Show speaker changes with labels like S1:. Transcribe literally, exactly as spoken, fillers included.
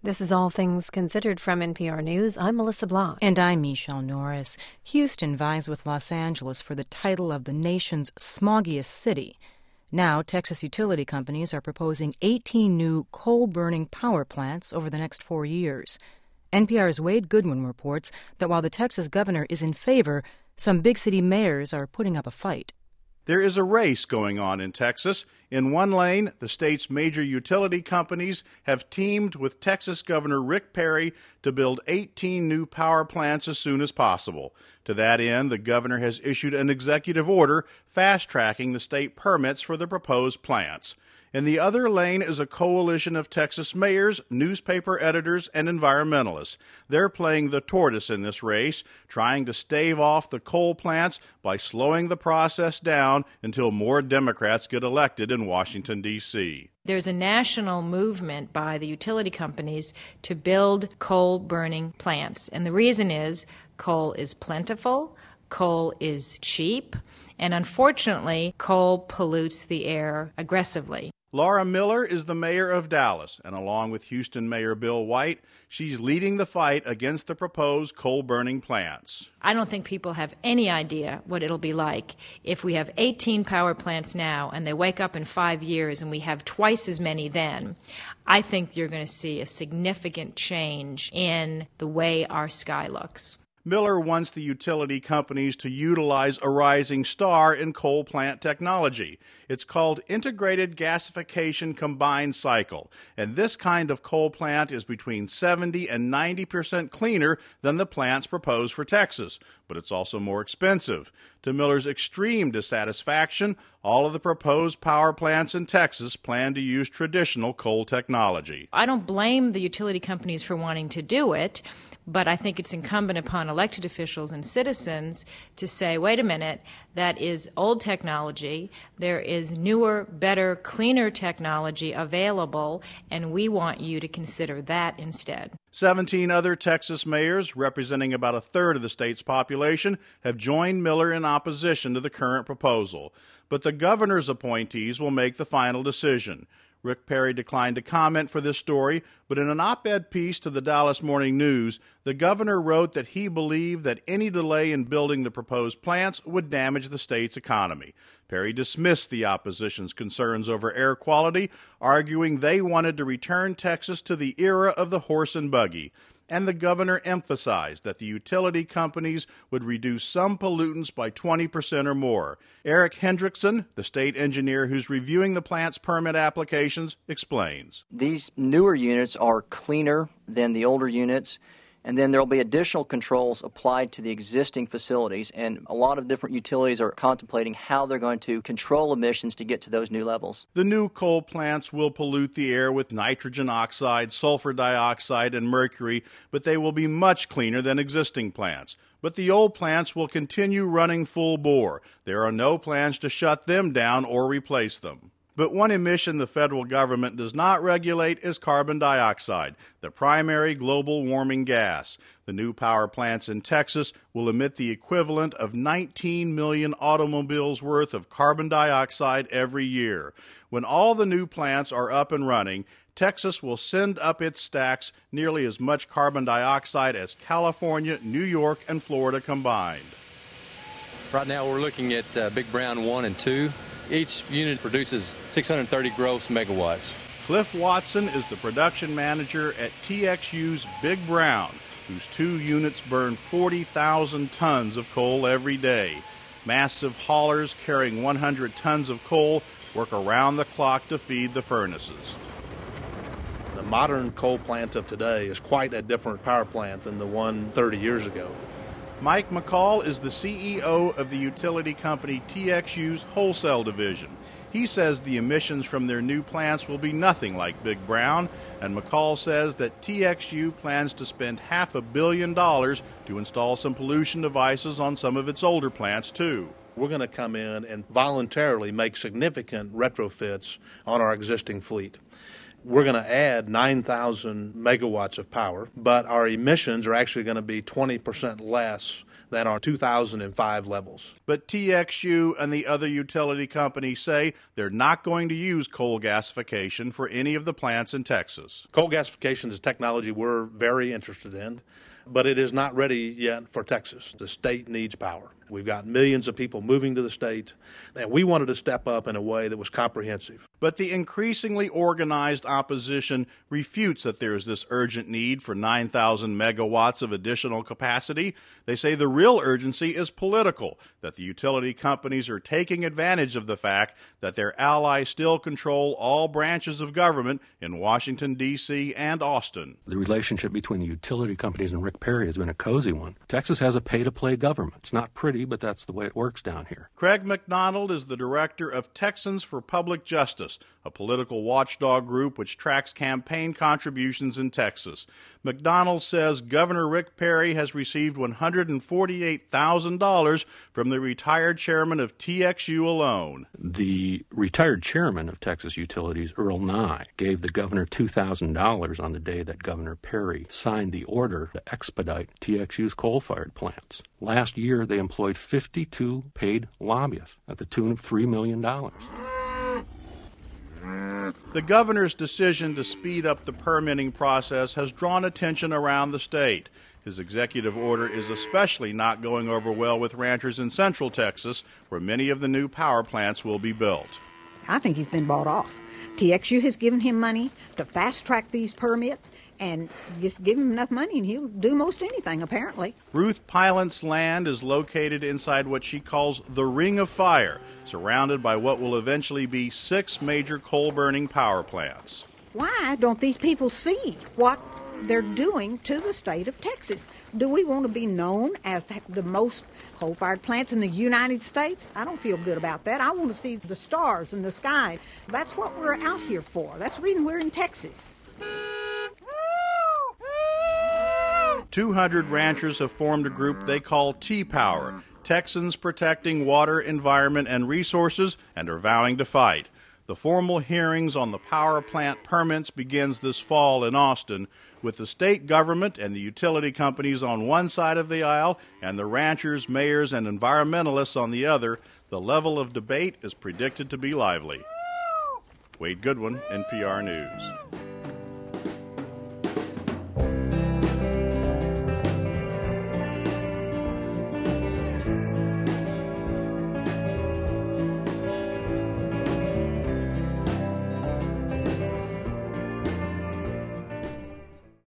S1: This is All Things Considered from N P R News. I'm Melissa Blanc.
S2: And I'm Michelle Norris. Houston vies with Los Angeles for the title of the nation's smoggiest city. Now, Texas utility companies are proposing eighteen new coal-burning power plants over the next four years. N P R's Wade Goodwin reports that while the Texas governor is in favor, some big city mayors are putting up a fight.
S3: There is a race going on in Texas. In one lane, the state's major utility companies have teamed with Texas Governor Rick Perry to build eighteen new power plants as soon as possible. To that end, the governor has issued an executive order fast-tracking the state permits for the proposed plants. In the other lane is a coalition of Texas mayors, newspaper editors, and environmentalists. They're playing the tortoise in this race, trying to stave off the coal plants by slowing the process down until more Democrats get elected in Washington, D C
S4: There's a national movement by the utility companies to build coal-burning plants. And the reason is coal is plentiful, coal is cheap, and unfortunately, coal pollutes the air aggressively.
S3: Laura Miller is the mayor of Dallas, and along with Houston Mayor Bill White, she's leading the fight against the proposed coal-burning plants.
S4: I don't think people have any idea what it'll be like if we have eighteen power plants now and they wake up in five years and we have twice as many then. I think you're going to see a significant change in the way our sky looks.
S3: Miller wants the utility companies to utilize a rising star in coal plant technology. It's called Integrated Gasification Combined Cycle, and this kind of coal plant is between seventy and ninety percent cleaner than the plants proposed for Texas, but it's also more expensive. To Miller's extreme dissatisfaction, all of the proposed power plants in Texas plan to use traditional coal technology.
S4: I don't blame the utility companies for wanting to do it, but I think it's incumbent upon elected officials and citizens to say, wait a minute, that is old technology. There is newer, better, cleaner technology available, and we want you to consider that instead.
S3: Seventeen other Texas mayors, representing about a third of the state's population, have joined Miller in opposition to the current proposal. But the governor's appointees will make the final decision. Rick Perry declined to comment for this story, but in an op-ed piece to the Dallas Morning News, the governor wrote that he believed that any delay in building the proposed plants would damage the state's economy. Perry dismissed the opposition's concerns over air quality, arguing they wanted to return Texas to the era of the horse and buggy. And the governor emphasized that the utility companies would reduce some pollutants by twenty percent or more. Eric Hendrickson, the state engineer who's reviewing the plant's permit applications, explains.
S5: These newer units are cleaner than the older units, and then there will be additional controls applied to the existing facilities, and a lot of different utilities are contemplating how they're going to control emissions to get to those new levels.
S3: The new coal plants will pollute the air with nitrogen oxide, sulfur dioxide, and mercury, but they will be much cleaner than existing plants. But the old plants will continue running full bore. There are no plans to shut them down or replace them. But one emission the federal government does not regulate is carbon dioxide, the primary global warming gas. The new power plants in Texas will emit the equivalent of nineteen million automobiles worth of carbon dioxide every year. When all the new plants are up and running, Texas will send up its stacks nearly as much carbon dioxide as California, New York, and Florida combined.
S6: Right now we're looking at uh, Big Brown one and two. Each unit produces six hundred thirty gross megawatts.
S3: Cliff Watson is the production manager at T X U's Big Brown, whose two units burn forty thousand tons of coal every day. Massive haulers carrying one hundred tons of coal work around the clock to feed the furnaces.
S7: The modern coal plant of today is quite a different power plant than the one thirty years ago.
S3: Mike McCall is the C E O of the utility company T X U's wholesale division. He says the emissions from their new plants will be nothing like Big Brown, and McCall says that T X U plans to spend half a billion dollars to install some pollution devices on some of its older plants, too.
S7: We're going to come in and voluntarily make significant retrofits on our existing fleet. We're going to add nine thousand megawatts of power, but our emissions are actually going to be twenty percent less than our two thousand five levels.
S3: But T X U and the other utility companies say they're not going to use coal gasification for any of the plants in Texas.
S7: Coal gasification is a technology we're very interested in, but it is not ready yet for Texas. The state needs power. We've got millions of people moving to the state, and we wanted to step up in a way that was comprehensive.
S3: But the increasingly organized opposition refutes that there is this urgent need for nine thousand megawatts of additional capacity. They say the real urgency is political, that the utility companies are taking advantage of the fact that their allies still control all branches of government in Washington, D C and Austin.
S8: The relationship between the utility companies and Rick Perry has been a cozy one. Texas has a pay-to-play government. It's not pretty, but that's the way it works down here.
S3: Craig McDonald is the director of Texans for Public Justice, a political watchdog group which tracks campaign contributions in Texas. McDonald says Governor Rick Perry has received one hundred forty-eight thousand dollars from the retired chairman of T X U alone.
S8: The retired chairman of Texas Utilities, Earl Nye, gave the governor two thousand dollars on the day that Governor Perry signed the order to expedite T X U's coal-fired plants. Last year, they employed fifty-two paid lobbyists at the tune of three million dollars.
S3: The governor's decision to speed up the permitting process has drawn attention around the state. His executive order is especially not going over well with ranchers in central Texas, where many of the new power plants will be built.
S9: I think he's been bought off. T X U has given him money to fast-track these permits, and just give him enough money and he'll do most anything, apparently.
S3: Ruth Pilant's land is located inside what she calls the Ring of Fire, surrounded by what will eventually be six major coal-burning power plants.
S9: Why don't these people see what they're doing to the state of Texas? Do we want to be known as the most coal-fired plants in the United States? I don't feel good about that. I want to see the stars in the sky. That's what we're out here for. That's the reason we're in Texas.
S3: two hundred ranchers have formed a group they call T-Power, Texans Protecting Water, Environment, and Resources, and are vowing to fight. The formal hearings on the power plant permits begins this fall in Austin, with the state government and the utility companies on one side of the aisle and the ranchers, mayors, and environmentalists on the other. The level of debate is predicted to be lively. Wade Goodwin, N P R News.